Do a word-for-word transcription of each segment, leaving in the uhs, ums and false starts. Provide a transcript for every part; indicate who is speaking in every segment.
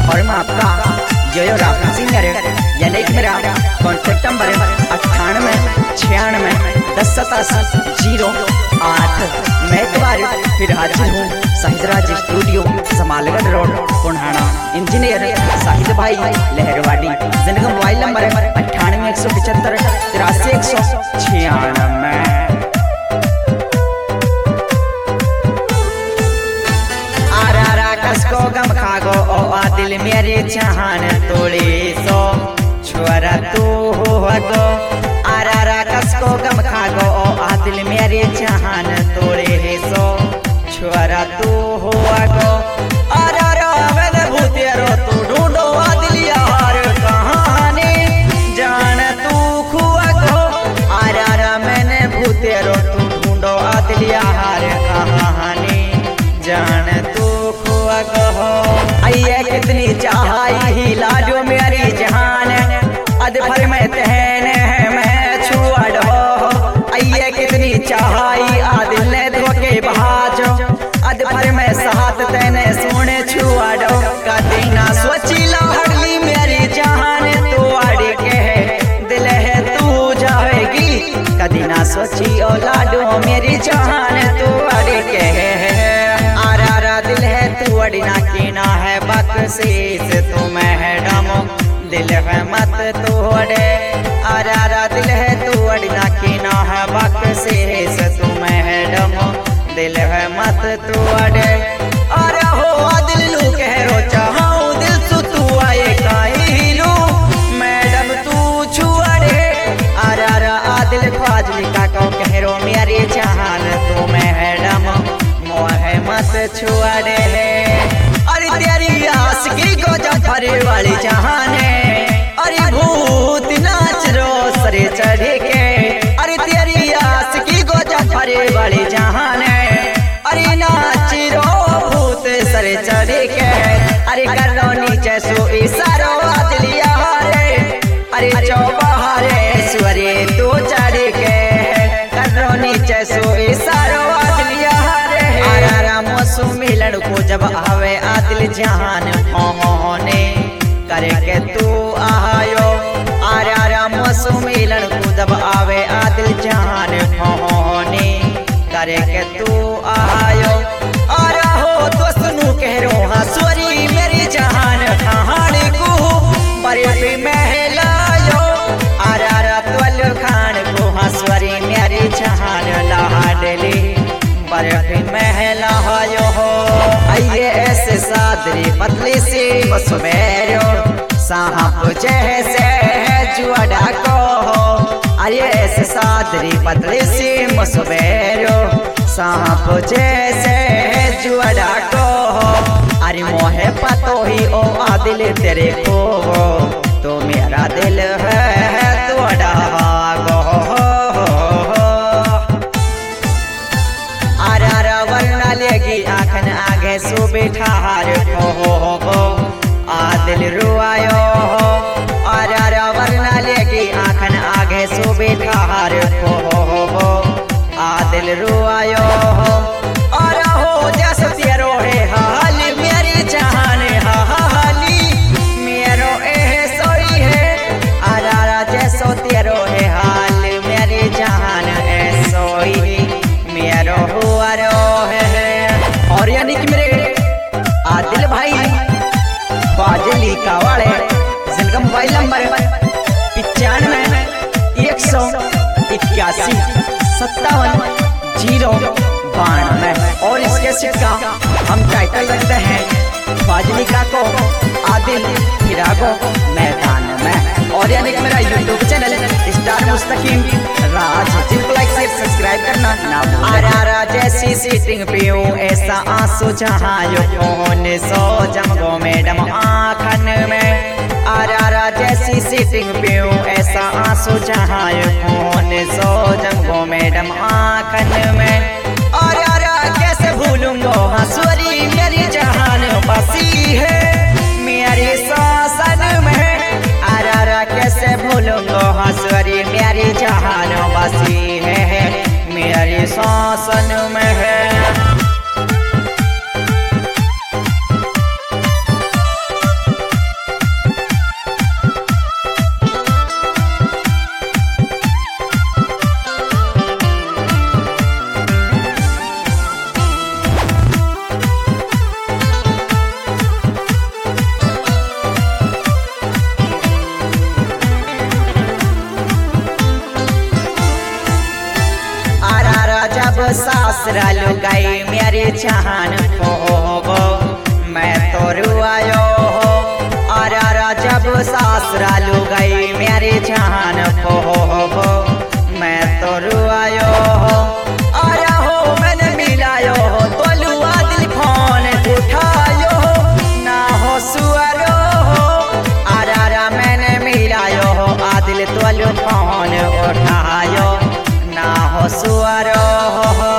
Speaker 1: और मैं आपका जो यो राफी सिंगर यानी कि मेरा कॉन्टेक्ट नंबर अट्ठानवे छियानवे दस सतासी जीरो आठ। मैं एक बार फिर हाजिर हूँ Sahidraj studio Samalgarh road Punana. Engineer Sahid भाई लहरवाड़ी, जिनका मोबाइल नंबर है अट्ठानवे एक सौ पचहत्तर तिरासी एक सौ छियानवे। कसको गम खागो ओ आ दिल मेरे जहान तोड़े सो छुआरा तू होगो। आरा कसको गम खागो ओ आ दिल मेरे जहान तोड़े सो छुआरा तू होगो। आरा रो मैंने भूतेरो तू ढूंढो आ दिल यार कहानी जान तू खुआगो। आरा मैंने भूतेरो तू ढूंढो आ दिल यार कहानी जान तू आइए कितनी चाहाई ही लाडो मेरी जहान अद भर में तहने मैं छुआड़ो। आइए कितनी चाहाई आदिल ने धोके बहाजो अद भर में साथ तेने सोने छुआड़ो। कदी ना सोची लाडली मेरी जहान तू आड़ी के दिल है तू जाएगी। कदी ना सोची ओ लाडो मेरी जहान तू आड़ी के दिल है तू अड़ना कीना है बख्शीश तू मैडम दिल है मत तोड़े। आरा दिल है तू अड़ना कीना है बख्शीश तू मैडम दिल है मत तोड़े। अरे हो दिल लू कह रो चाहूँ दिल सु तू आए काहिलू मैडम तू छुआड़े। आरा आ दिल ख्वाजली का कहो कह रो मेरी जहान तू मैडम मोहे मत छुआड़े। अरे तेरी आस की को जफरे वाली जहाने अरे भूत नाच रो सरे चढ़े के। अरे तेरी आस की को जफरे वाली जहाने अरे नाच रो भूत सरे चढ़े के। अरे कर रो नीचे सो इशारो आदलिया रे अरे चौबारे स्वरे तू चढ़े के। कर रो नीचे सो इशारो आदलिया मिलन को जब आवे आदिल जहान होने करे के तू आयो। आरा मौसम मिलन को जब आवे आदिल जहान होने करे के तू आयो। आरा हो तो सुनू कह रो हंसुरी मेरी जहान कहानी को बड़े पे महलायो। आरा त्वल खान को हंसुरी मेरी जहान लाडली बर्फ महला हो। आइए ऐसे सादरी पतली सी मसमेरो साहब जैसे जुआड़ा को हो। आइए ऐसे सादरी पतली सी मसमेरो साहब जैसे जुआड़ा को हो। अरे मोहे पतो ही ओ आदिल तेरे को तो मेरा दिल है तुअड़ा गो। लेगी आखन आगे सो बैठार हो हो आदिल रुआयो हो। आरा वरना लेगी आखन आगे सो बैठार हो हो आदिल रुआयो हो। और हो जैसे तेरो है हाल मेरी जहान हाली मेरो ए सोई है। आरा जैसो तेरो है हाल मेरी जहान ए सोई मेरो हुआ रो है। और यानी कि मेरे आदिल भाई फाजिली कावाड़े, जिनका मोबाइल नंबर पिचानवे एक सौ इक्यासी सत्तावन जीरो बानवे। और इसके सेट का हम टाइटल रखते हैं फाजिलिका को आदिल फिरागो मैदान में। और यानी कि मेरा यूट्यूब चैनल स्टार मुस्तकीम राज, जिनको लाइक शेयर सब्सक्राइब करना ना भूलें। आरा जैसी सीटिंग पियो ऐसा आंसू जहायो कौन सो जमगो मैडम आँखन में। आरा जैसी सीटिंग पियो ऐसा आंसू जहायो कौन सो जमगो मैडम आँखन में। और आरा कैसे भूलूंगो हंसुरी मेरी जहान बसी है मेरी शासन में। आरा कैसे भूलूंगो हंसुरी मेरी जहान बसी है मेरी शासन में है। सासरा लुगाई मेरी जान को मैं तो रुआयो हो। आरा जब सासरा लुगाई मेरी जान को मैं तो रुआयो हो। आया हो मैंने मिलायो हो तो लुआ दिल फोन उठायो हो ना हो सुअरो हो। आरा मैंने मिलायो हो आ दिल तो लु फोन उठायो ना हो सुअरो हो।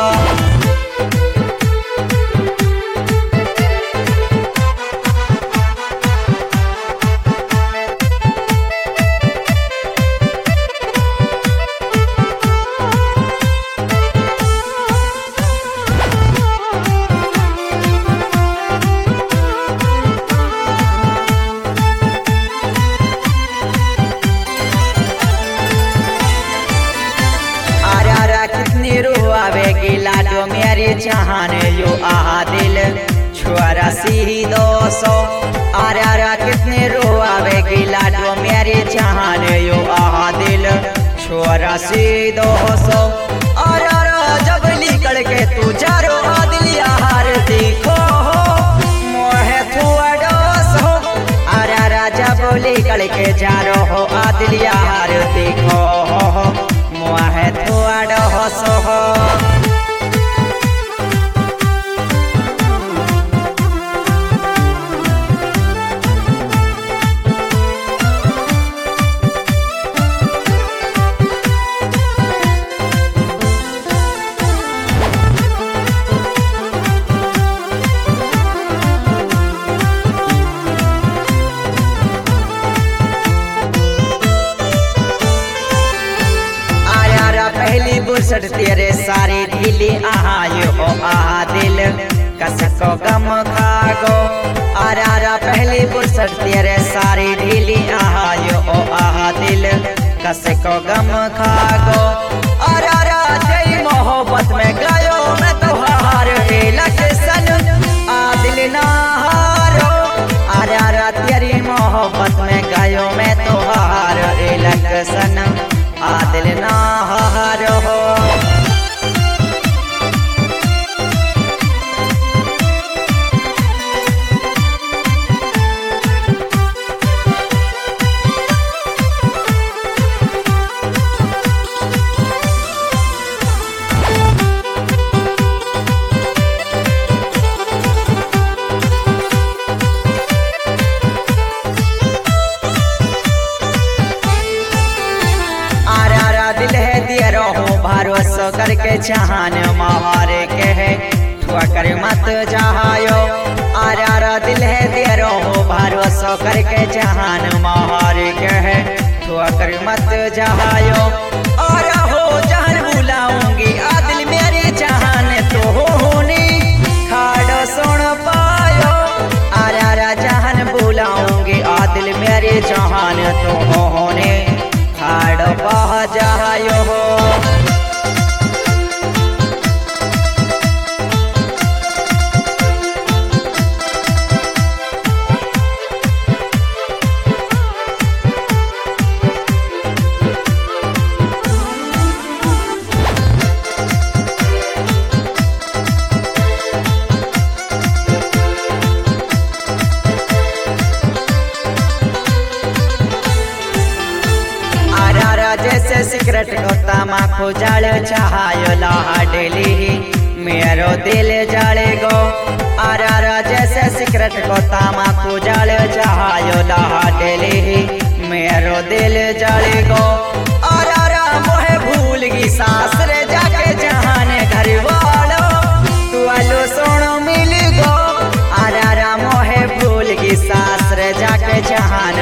Speaker 1: कितनी रुआवेगी लाडो मेरी जान यो आ दिल छुआरा सी दो सौ। आरा कितनी रुआवेगी लाडो मेरी जान यो आ दिल छुआरा सी दो सौ। आरा जब निकल के तू जारो आ दिल यार देखो मोहे थुआ डोस हो। आरा जब निकल के जारो हो आ दिल यार देखो मोहे थुआ डोस हो। पहली बुरसट तेरे सारी ढीली आयो हो आ दिल कसको गम खागो। आरा पहली बुरसट तेरे सारी ढीली आयो हो आ दिल कसको गम खागो। आरा तेरी मोहब्बत में गायो मैं तुहार लक्षण आ दिल ना हारो। आरा तेरी मोहब्बत में गायो मैं तुहार लक्षण आ दिल ना हारो हो। दिल है दिया रहो भरोसा करके जहान मारे के है ठुआ कर मत जहायो। आरा दिल है दिया रहो भरोसा करके जहान मारे के है ठुआ कर मत जहायो। आरा हो जहान बुलाऊंगी आ दिल मेरी जहान तो होनी खाड़ो सुन पायो। आरा जहान बुलाऊंगी आ दिल मेरी जहान तो होने खाड़ो पह जायो हो। जैसे सिगरेट को तमाकू जल चाहायो लाडली मेरो दिल जले गो। आरा जैसे सिगरेट को तमाकू जल चाहायो लाडली मेरो दिल जले गो। आरा मोहे भूल गई सासरे जाके जहान घर वालो तू आलो सोनो मिल गो। आरा मोहे भूल गई सासरे जाके जहान